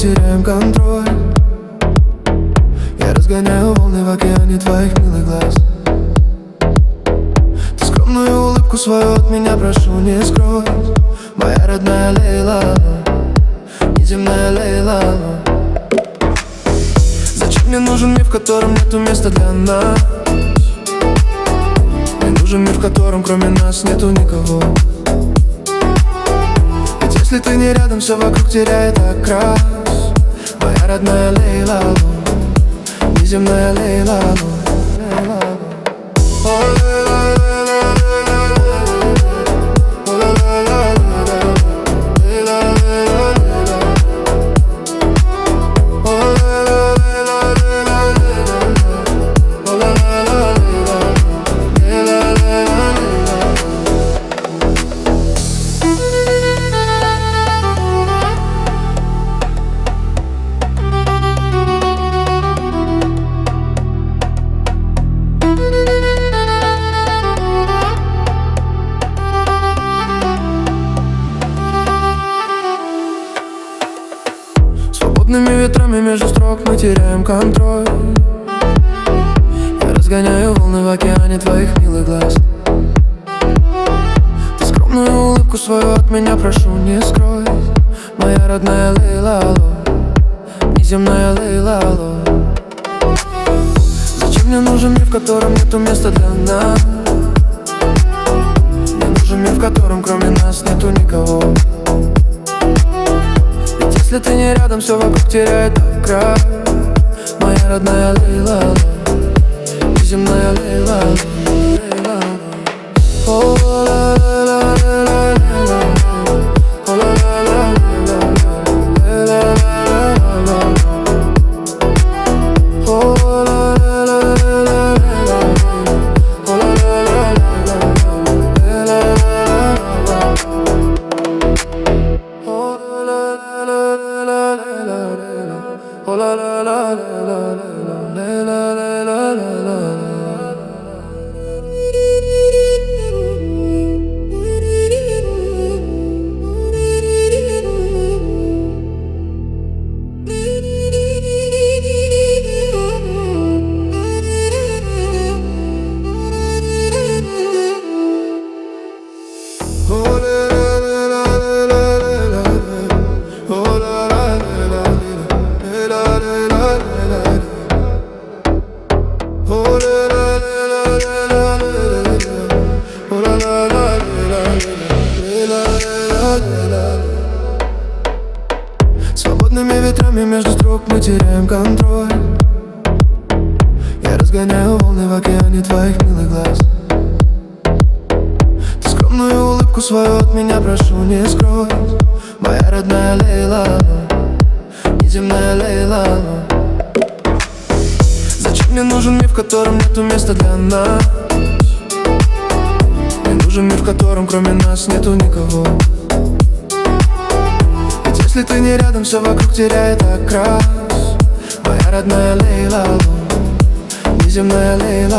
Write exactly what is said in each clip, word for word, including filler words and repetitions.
теряем контроль. Я разгоняю волны в океане твоих милых глаз. Ты скромную улыбку свою от меня прошу, не скрой. Моя родная Лейла, неземная Лейла. Зачем мне нужен мир, в котором нету места для нас? Мне нужен мир, в котором кроме нас нету никого. Ведь если ты не рядом, все вокруг теряет окрас. Моя родная Лейла, неземная Лейла. Свободными ветрами между строк мы теряем контроль. Я разгоняю волны в океане твоих милых глаз. Ты скромную улыбку свою от меня прошу, не скрой. Моя родная Лейла, неземная Лейла. Зачем мне нужен мир, в котором нету места для нас? Мне нужен мир, в котором кроме нас нету никого. Если ты не рядом, все вокруг теряет окрас. Моя родная Лейла, неземная Лейла. О, ла, ла, ла, ла, ла, ла. О, ла, ла, ла, ла, ла, ла, ла. О, ла, ла, ла, ла, ла, ла. О, ла, ла, ла, ла, ла, oh la la la la la la la la la la la. Свободными ветрами между строк мы теряем контроль. Я разгоняю волны в океане твоих милых глаз. Ты скромную улыбку свою от меня прошу, не скрой. Моя родная Лейла, неземная Лейла. Зачем мне нужен мир, в котором нету места для нас? Мне нужен мир, в котором кроме нас нету никого. Ведь если ты не рядом, все вокруг теряет окрас. Моя родная Лейла, неземная Лейла.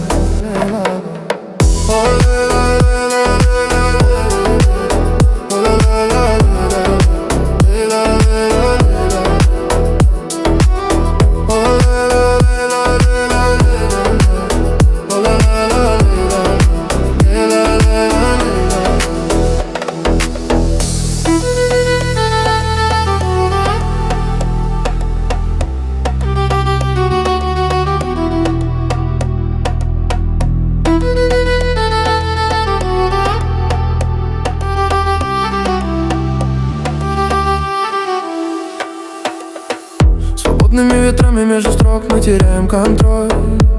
Свободными ветрами между строк мы теряем контроль.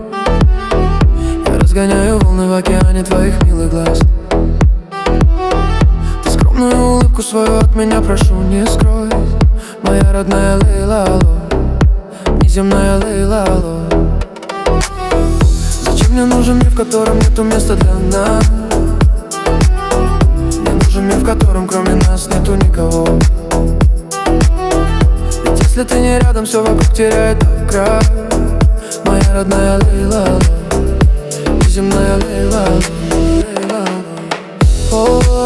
Я разгоняю волны в океане твоих милых глаз. Ты скромную улыбку свою от меня прошу, не скрой. Моя родная Лейла, неземная Лейла. Зачем мне нужен мир, в котором нету места для нас? Мне нужен мир, в котором кроме нас нету никого. Если ты не рядом, все вокруг теряет окрас. Моя родная Лейла, неземная Лейла.